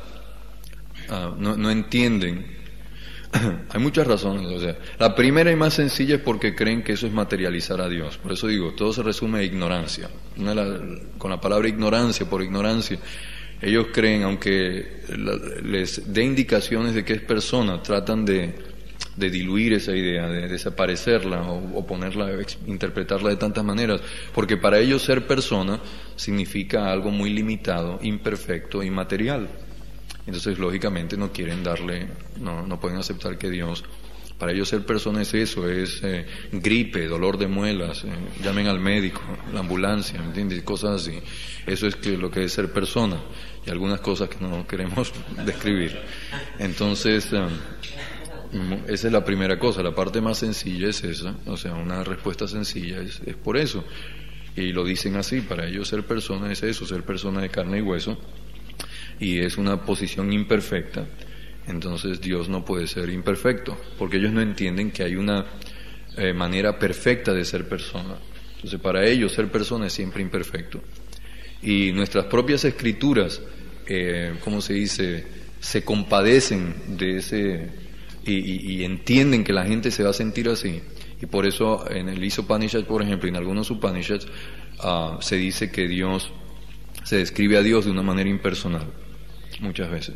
S1: no entienden. Hay muchas razones, o sea, la primera y más sencilla es porque creen que eso es materializar a Dios. Por eso digo, todo se resume a ignorancia. Con la palabra ignorancia, por ignorancia, ellos creen, aunque les dé indicaciones de que es persona, tratan de diluir esa idea, de desaparecerla o ponerla, interpretarla de tantas maneras, porque para ellos ser persona significa algo muy limitado, imperfecto, inmaterial. Entonces, lógicamente, no quieren no pueden aceptar que Dios, para ellos ser persona es eso, es gripe, dolor de muelas, llamen al médico, la ambulancia, ¿entiendes? Cosas así. Eso es lo que es ser persona, y algunas cosas que no queremos describir. Entonces, esa es la primera cosa, la parte más sencilla es esa, o sea, una respuesta sencilla es por eso. Y lo dicen así, para ellos ser persona es eso, ser persona de carne y hueso, y es una posición imperfecta. Entonces Dios no puede ser imperfecto, porque ellos no entienden que hay una manera perfecta de ser persona. Entonces para ellos ser persona es siempre imperfecto. Y nuestras propias escrituras, ¿cómo se dice?, se compadecen de ese, y entienden que la gente se va a sentir así. Y por eso en el Isopanishad, por ejemplo, en algunos Upanishads, se dice que Dios, se describe a Dios de una manera impersonal, muchas veces.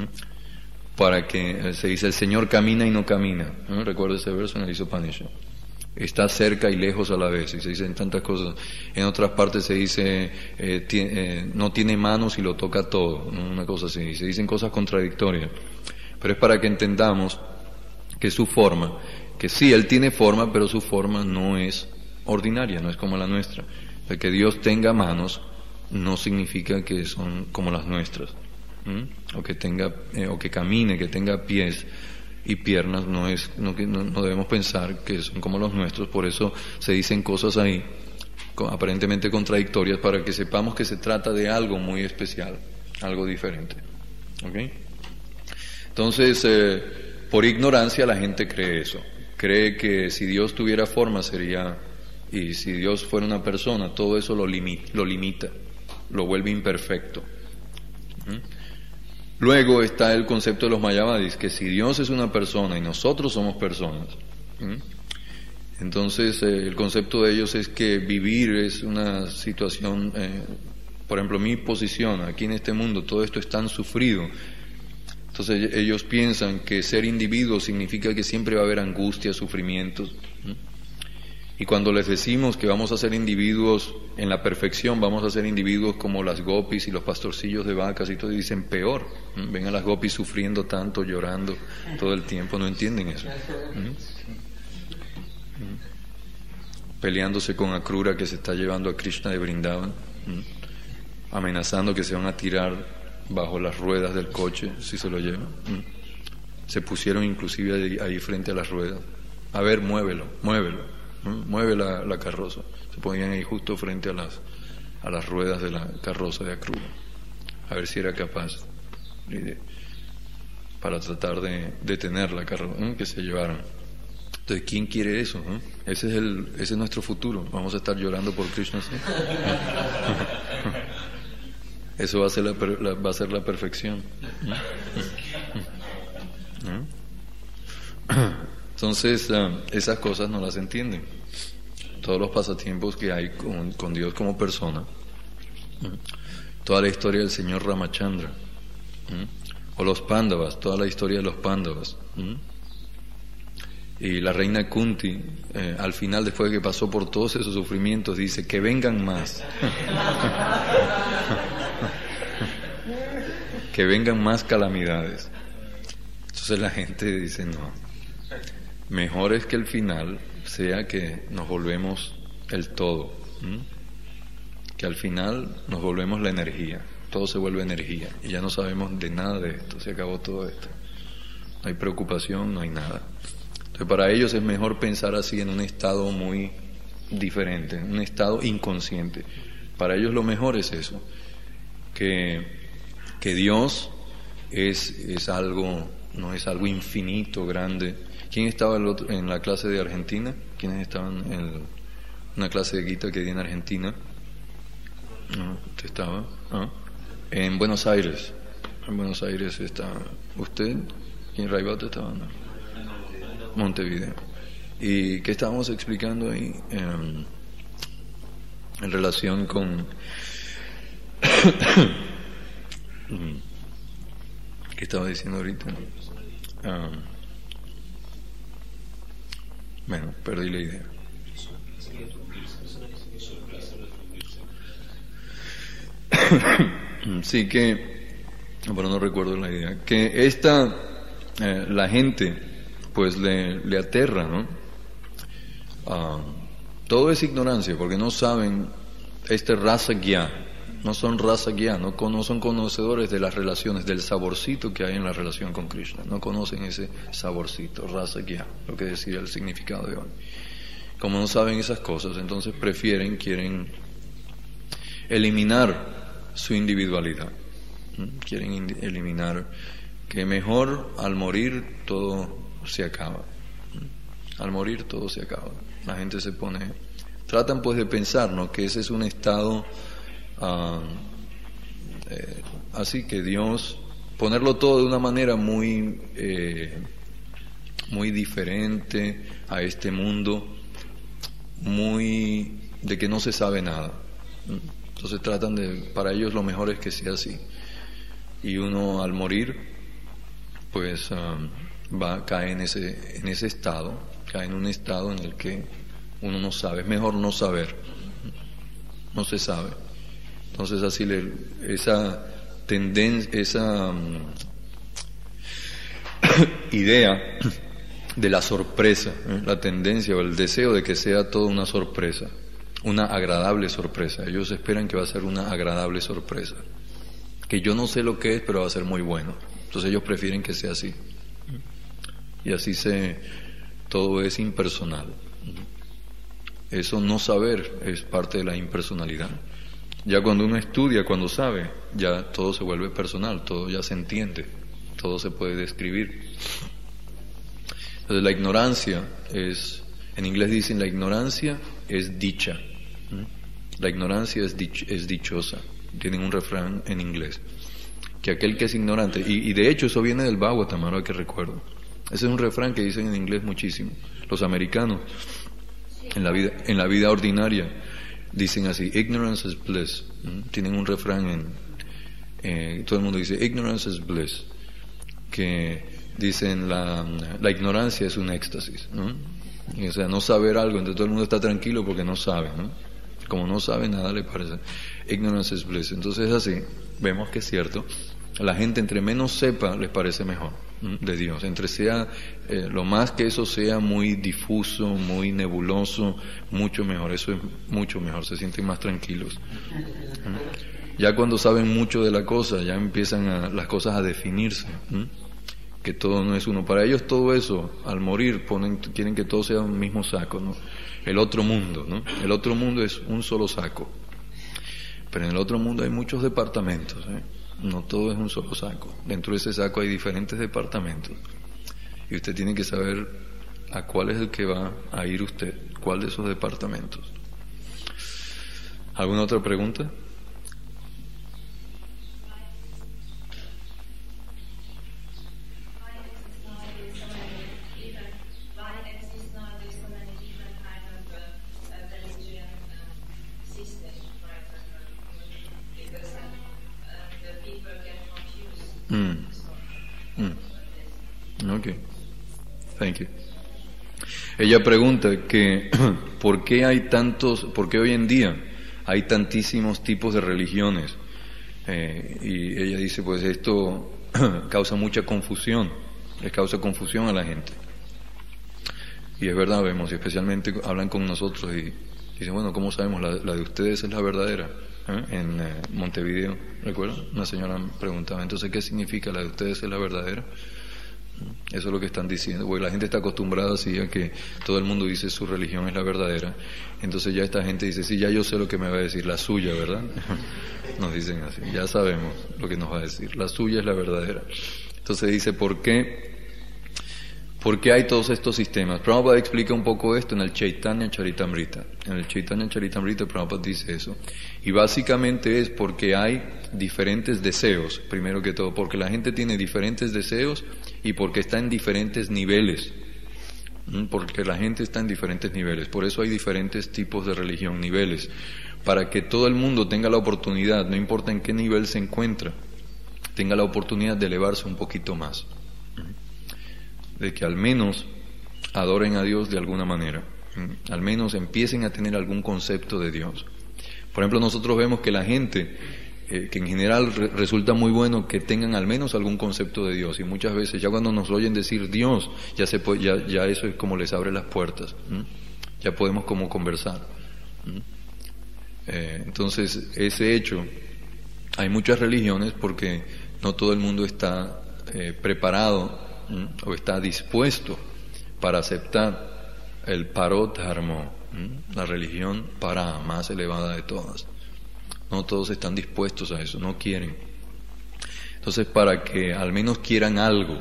S1: Para que se dice, el Señor camina y no camina. Recuerdo ese verso en el Isopanishad. Está cerca y lejos a la vez, y se dicen tantas cosas. En otras partes se dice, no tiene manos y lo toca todo, una cosa así. Y se dicen cosas contradictorias. Pero es para que entendamos que su forma, que sí, Él tiene forma, pero su forma no es ordinaria, no es como la nuestra. El que Dios tenga manos no significa que son como las nuestras. O que tenga, o que camine, que tenga pies y piernas, no debemos pensar que son como los nuestros. Por eso se dicen cosas ahí aparentemente contradictorias, para que sepamos que se trata de algo muy especial, algo diferente. ¿Okay? Entonces, por ignorancia la gente cree eso, cree que si Dios tuviera forma sería, y si Dios fuera una persona, todo eso lo limita, lo vuelve imperfecto. Luego está el concepto de los Mayavadis, que si Dios es una persona y nosotros somos personas, entonces el concepto de ellos es que vivir es una situación, por ejemplo, mi posición aquí en este mundo, todo esto es tan sufrido. Entonces ellos piensan que ser individuo significa que siempre va a haber angustia, sufrimientos. Y cuando les decimos que vamos a ser individuos en la perfección, vamos a ser individuos como las gopis y los pastorcillos de vacas y todo, y dicen peor. Ven a las gopis sufriendo tanto, llorando todo el tiempo, no entienden eso. Peleándose con Akrura, que se está llevando a Krishna de Vrindavan, amenazando que se van a tirar bajo las ruedas del coche si se lo llevan. Se pusieron inclusive ahí frente a las ruedas. A ver, muévelo. Mueve la carroza. Se ponían ahí justo frente a las ruedas de la carroza de Akrura, a ver si era capaz para tratar de detener la carroza, que se llevaran. Entonces, ¿quién quiere eso? Ese es nuestro futuro. Vamos a estar llorando por Krishna, ¿sí? Eso va a ser la perfección. Entonces, esas cosas no las entienden. Todos los pasatiempos que hay con Dios como persona, toda la historia del señor Ramachandra, o los Pándavas, toda la historia de los Pándavas, y la reina Kunti, al final, después de que pasó por todos esos sufrimientos, dice que vengan más. Que vengan más calamidades. Entonces la gente dice, no, mejor es que el final sea que nos volvemos el todo, que al final nos volvemos la energía, todo se vuelve energía y ya no sabemos de nada de esto, se acabó todo esto, no hay preocupación, no hay nada. Entonces para ellos es mejor pensar así, en un estado muy diferente, en un estado inconsciente. Para ellos lo mejor es eso, que Dios es algo, no es algo infinito, grande. ¿Quién estaba en la clase de Argentina? ¿Quiénes estaban en una clase de Gita que di en Argentina? No, ¿usted estaba? ¿No? En Buenos Aires. En Buenos Aires está usted. ¿Y en Raibato estaba? No. Montevideo. ¿Y qué estábamos explicando ahí? En relación con... ¿Qué estaba diciendo ahorita? Bueno, perdí la idea. Sí, pero no recuerdo la idea. Que la gente, pues le aterra, ¿no? Todo es ignorancia, porque no saben rasa gya. No son rasa gya, no son conocedores de las relaciones, del saborcito que hay en la relación con Krishna. No conocen ese saborcito, rasa gya, lo que decía el significado de hoy. Como no saben esas cosas, entonces quieren eliminar su individualidad. Quieren eliminar que mejor al morir todo se acaba. Al morir todo se acaba. La gente tratan pues de pensar, ¿no?, que ese es un estado así, que Dios, ponerlo todo de una manera muy diferente a este mundo, muy de que no se sabe nada. Entonces para ellos lo mejor es que sea así. Y uno al morir, pues cae en ese estado, cae en un estado en el que uno no sabe. Es mejor no saber, no se sabe. Entonces así esa tendencia, esa idea de la sorpresa, la tendencia o el deseo de que sea todo una sorpresa, una agradable sorpresa. Ellos esperan que va a ser una agradable sorpresa, que yo no sé lo que es, pero va a ser muy bueno. Entonces ellos prefieren que sea así. Y así todo es impersonal. Eso no saber es parte de la impersonalidad. Ya cuando uno estudia, cuando sabe, ya todo se vuelve personal, todo ya se entiende, todo se puede describir. Entonces la ignorancia en inglés dicen, la ignorancia es dicha. La ignorancia es dichosa. Tienen un refrán en inglés. que aquel que es ignorante, y de hecho eso viene del Bhagavatam, ahora que recuerdo. Ese es un refrán que dicen en inglés muchísimo. Los americanos, en la vida ordinaria, dicen así: ignorance is bliss. Tienen un refrán todo el mundo dice ignorance is bliss, que dicen la ignorancia es un éxtasis, ¿no? Y, o sea, no saber algo, entonces todo el mundo está tranquilo porque no sabe, ¿no? Como no sabe, nada le parece. Ignorance is bliss. Entonces así, vemos que es cierto. La gente entre menos sepa, les parece mejor de Dios. Entre sea, lo más que eso sea muy difuso, muy nebuloso, mucho mejor. Eso es mucho mejor, se sienten más tranquilos. Ya cuando saben mucho de la cosa, ya empiezan las cosas a definirse. Que todo no es uno. Para ellos todo eso, al morir, quieren que todo sea un mismo saco, ¿no? El otro mundo, ¿no? El otro mundo es un solo saco. Pero en el otro mundo hay muchos departamentos, ¿eh? No todo es un solo saco. Dentro de ese saco hay diferentes departamentos. Y usted tiene que saber a cuál es el que va a ir usted, cuál de esos departamentos. ¿Alguna otra pregunta? Okay, thank you. Ella pregunta que ¿por qué hoy en día hay tantísimos tipos de religiones? Y ella dice, pues esto causa mucha confusión, les causa confusión a la gente. Y es verdad, vemos, y especialmente hablan con nosotros y dicen, bueno, ¿cómo sabemos? La de ustedes es la verdadera. En Montevideo, ¿recuerdan? Una señora preguntaba, entonces, ¿qué significa la de ustedes es la verdadera? Eso es lo que están diciendo, porque la gente está acostumbrada así a que todo el mundo dice su religión es la verdadera. Entonces ya esta gente dice, sí, ya yo sé lo que me va a decir, la suya, ¿verdad? Nos dicen así, ya sabemos lo que nos va a decir, la suya es la verdadera. Entonces dice, ¿por qué hay todos estos sistemas? Prabhupada explica un poco esto en el Chaitanya Charitamrita. En el Chaitanya Charitamrita Prabhupada dice eso. Y básicamente es porque hay diferentes deseos, primero que todo, porque la gente tiene diferentes deseos y porque está en diferentes niveles. Porque la gente está en diferentes niveles. Por eso hay diferentes tipos de religión, niveles. Para que todo el mundo tenga la oportunidad, no importa en qué nivel se encuentra, tenga la oportunidad de elevarse un poquito más. De que al menos adoren a Dios de alguna manera, al menos empiecen a tener algún concepto de Dios. Por ejemplo, nosotros vemos que la gente, que en general resulta muy bueno que tengan al menos algún concepto de Dios, y muchas veces ya cuando nos oyen decir Dios, ya eso es como les abre las puertas, ya podemos como conversar. Entonces, ese hecho, hay muchas religiones porque no todo el mundo está preparado o está dispuesto para aceptar el parodharmo, la religión más elevada de todas. No todos están dispuestos a eso, no quieren. Entonces, para que al menos quieran algo,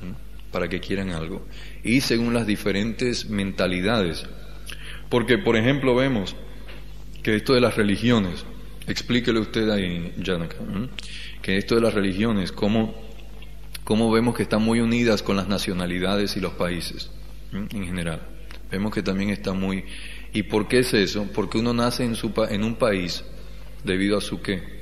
S1: y según las diferentes mentalidades, porque por ejemplo vemos que esto de las religiones, explíquele usted ahí, Janaka, que esto de las religiones, cómo vemos que están muy unidas con las nacionalidades y los países, en general. Vemos que también está muy... ¿Y por qué es eso? Porque uno nace en un país debido a su ¿qué?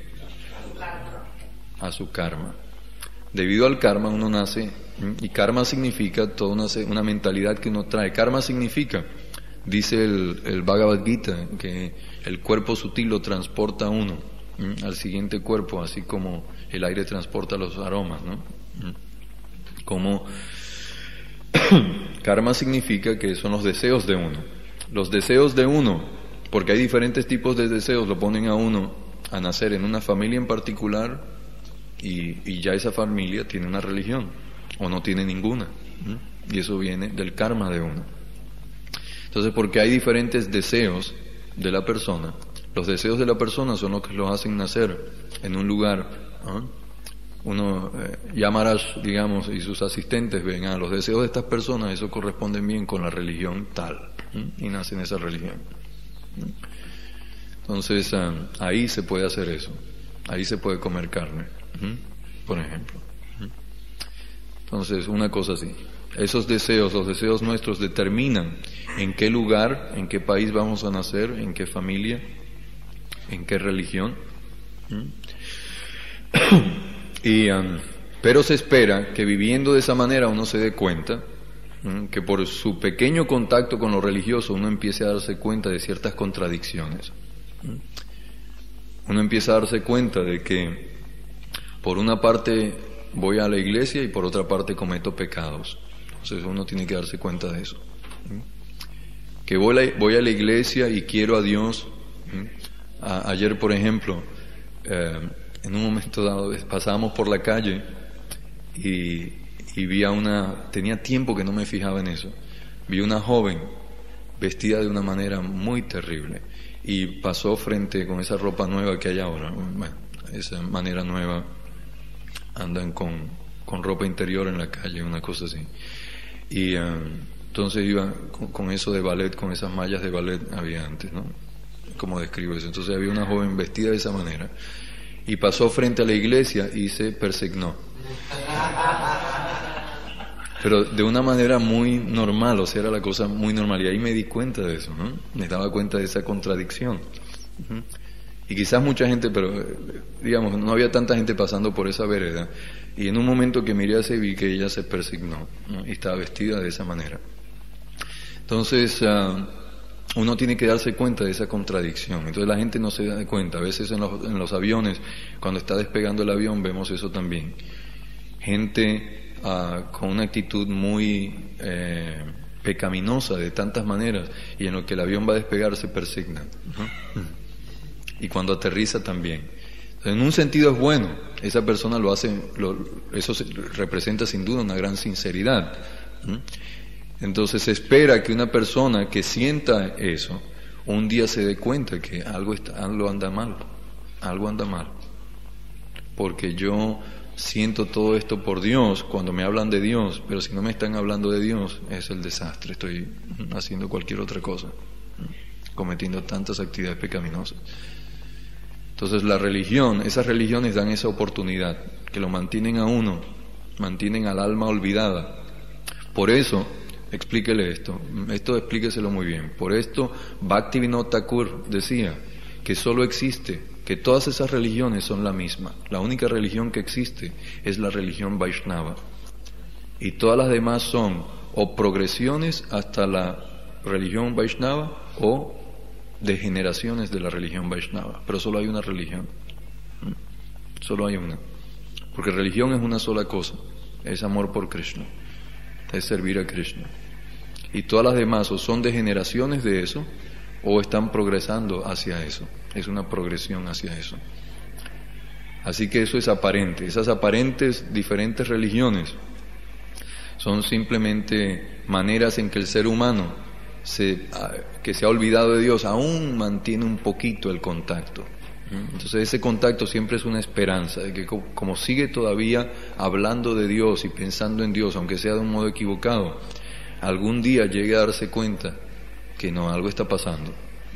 S1: A su karma. Debido al karma uno nace, y karma significa toda una mentalidad que uno trae. Karma significa, dice el Bhagavad Gita, que el cuerpo sutil lo transporta a uno al siguiente cuerpo, así como el aire transporta los aromas, ¿no? Como karma significa que son los deseos de uno. Los deseos de uno, porque hay diferentes tipos de deseos, lo ponen a uno a nacer en una familia en particular y ya esa familia tiene una religión o no tiene ninguna. Y eso viene del karma de uno. Entonces, porque hay diferentes deseos de la persona, los deseos de la persona son los que los hacen nacer en un lugar. Yamaraj, digamos, y sus asistentes ven, los deseos de estas personas, eso corresponde bien con la religión tal, y nace en esa religión. Entonces, ahí se puede hacer eso, ahí se puede comer carne. por ejemplo. Entonces, una cosa así. Esos deseos, los deseos nuestros determinan en qué lugar, en qué país vamos a nacer, en qué familia, en qué religión. Pero se espera que viviendo de esa manera uno se dé cuenta que por su pequeño contacto con lo religioso uno empiece a darse cuenta de ciertas contradicciones. Uno empieza a darse cuenta de que por una parte voy a la iglesia y por otra parte cometo pecados. Entonces uno tiene que darse cuenta de eso. Que voy a la iglesia y quiero a Dios. Ayer, por ejemplo, en un momento dado pasábamos por la calle y vi tenía tiempo que no me fijaba en eso, vi una joven vestida de una manera muy terrible y pasó frente con esa ropa nueva que hay ahora, bueno, esa manera nueva, andan con ropa interior en la calle, una cosa así, y entonces iba con eso de ballet, con esas mallas de ballet había antes, ¿no? ¿Cómo describo eso? Entonces había una joven vestida de esa manera y pasó frente a la iglesia y se persignó. Pero de una manera muy normal, o sea, era la cosa muy normal. Y ahí me di cuenta de eso, ¿no? Me daba cuenta de esa contradicción. Y quizás mucha gente, pero digamos, no había tanta gente pasando por esa vereda. Y en un momento que miré así vi que ella se persignó, ¿no? Y estaba vestida de esa manera. Entonces, uno tiene que darse cuenta de esa contradicción. Entonces la gente no se da cuenta. A veces en los aviones, cuando está despegando el avión, vemos eso también. Gente con una actitud muy pecaminosa de tantas maneras, y en lo que el avión va a despegar se persigna, ¿no? Y cuando aterriza también. En un sentido es bueno, esa persona lo hace, eso representa sin duda una gran sinceridad. Entonces se espera que una persona que sienta eso un día se dé cuenta que algo anda mal, porque yo siento todo esto por Dios cuando me hablan de Dios, pero si no me están hablando de Dios es el desastre, estoy haciendo cualquier otra cosa, cometiendo tantas actividades pecaminosas. Entonces esas religiones dan esa oportunidad, que lo mantienen a uno, mantienen al alma olvidada. Por eso, explíquele esto explíqueselo muy bien. Por esto Bhaktivinoda Thakur decía que solo existe, que todas esas religiones son la misma. La única religión que existe es la religión Vaishnava. Y todas las demás son o progresiones hasta la religión Vaishnava o degeneraciones de la religión Vaishnava. Pero solo hay una religión. Solo hay una. Porque religión es una sola cosa. Es amor por Krishna. Es servir a Krishna. Y todas las demás o son degeneraciones de eso o están progresando hacia eso. Es una progresión hacia eso. Así que eso es aparente. Esas aparentes diferentes religiones son simplemente maneras en que el ser humano que se ha olvidado de Dios aún mantiene un poquito el contacto. Entonces ese contacto siempre es una esperanza de que como sigue todavía hablando de Dios y pensando en Dios, aunque sea de un modo equivocado, algún día llegue a darse cuenta que no, algo está pasando.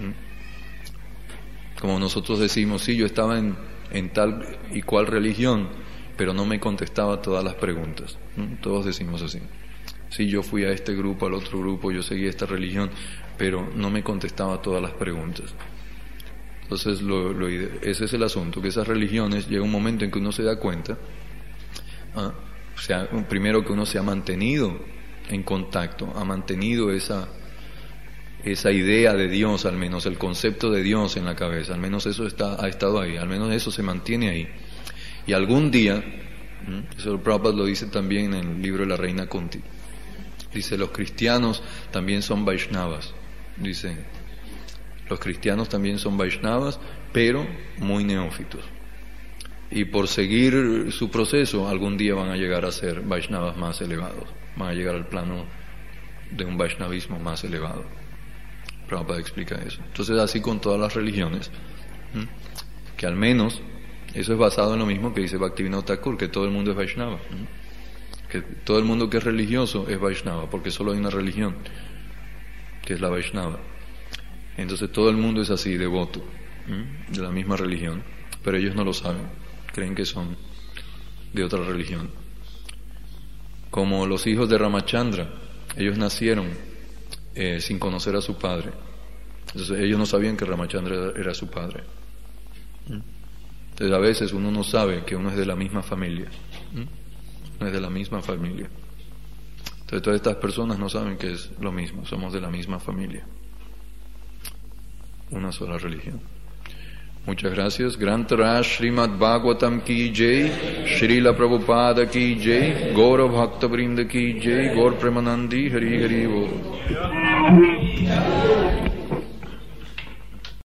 S1: Como nosotros decimos, sí, yo estaba en tal y cual religión, pero no me contestaba todas las preguntas. Todos decimos así. Sí, yo fui a este grupo, al otro grupo, yo seguí esta religión, pero no me contestaba todas las preguntas. Entonces, ese es el asunto, que esas religiones llega un momento en que uno se da cuenta, o sea, primero que uno se ha mantenido en contacto, ha mantenido esa idea de Dios, al menos el concepto de Dios en la cabeza, al menos eso ha estado ahí, al menos eso se mantiene ahí. Y algún día, eso el Prabhupada lo dice también en el libro de la Reina Kunti, dice, los cristianos también son Vaishnavas, dice, los cristianos también son Vaishnavas, pero muy neófitos. Y por seguir su proceso, algún día van a llegar a ser Vaishnavas más elevados, van a llegar al plano de un Vaishnavismo más elevado. Prabhupada explica eso. Entonces, así con todas las religiones, que al menos eso es basado en lo mismo que dice Bhaktivinoda Thakur, que todo el mundo es Vaishnava, que todo el mundo que es religioso es Vaishnava, porque solo hay una religión, que es la Vaishnava. Entonces todo el mundo es así, devoto, de la misma religión, pero ellos no lo saben, creen que son de otra religión. Como los hijos de Ramachandra, ellos nacieron sin conocer a su padre. Entonces ellos no sabían que Ramachandra era su padre. Entonces a veces uno no sabe que uno es de la misma familia. No es de la misma familia. Entonces todas estas personas no saben que es lo mismo, somos de la misma familia. Una sola religión. Muchas gracias. Grantaraj Srimad Bhagavatam ki jai, Srila Prabhupada ki jai, Gaura Bhakta Vrinda ki jai, Gaur Premanandi Hari Hari Bol.